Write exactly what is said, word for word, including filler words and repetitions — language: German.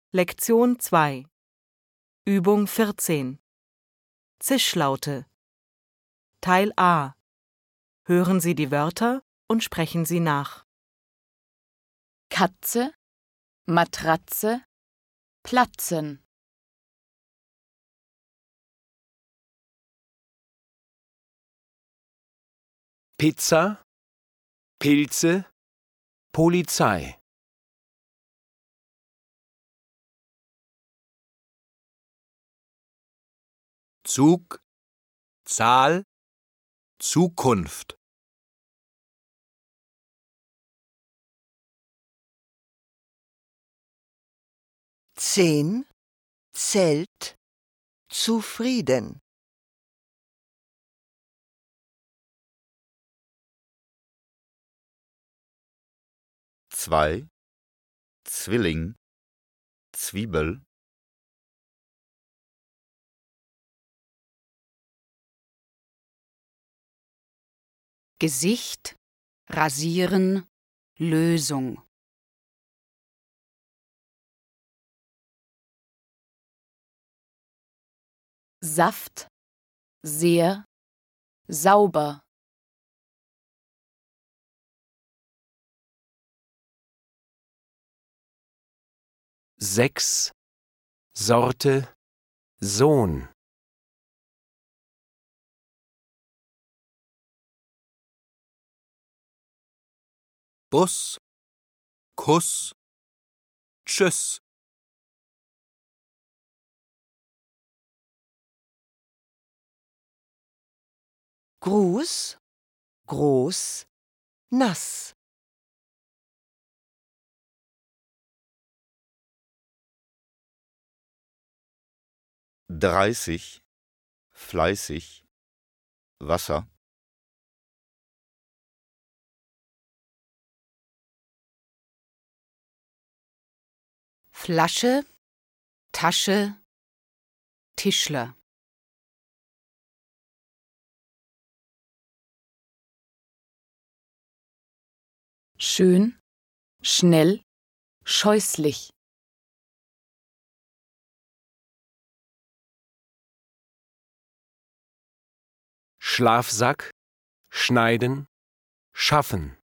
Lektion zwei. Übung vierzehn. Zischlaute. Teil A. Hören Sie die Wörter und sprechen sie nach. Katze, Matratze, Platzen. Pizza, Pilze, Polizei. Zug, Zahl, Zukunft. Zehn, Zelt, zufrieden. Zwei, Zwilling, Zwiebel. Gesicht, rasieren, Lösung. Saft, sehr, sauber. Sechs, Sorte, Sohn. Bus, Kuss, Tschüss. Gruß, groß, nass. Dreißig, fleißig, Wasser. Flasche, Tasche, Tischler. Schön, schnell, scheußlich. Schlafsack, schneiden, schaffen.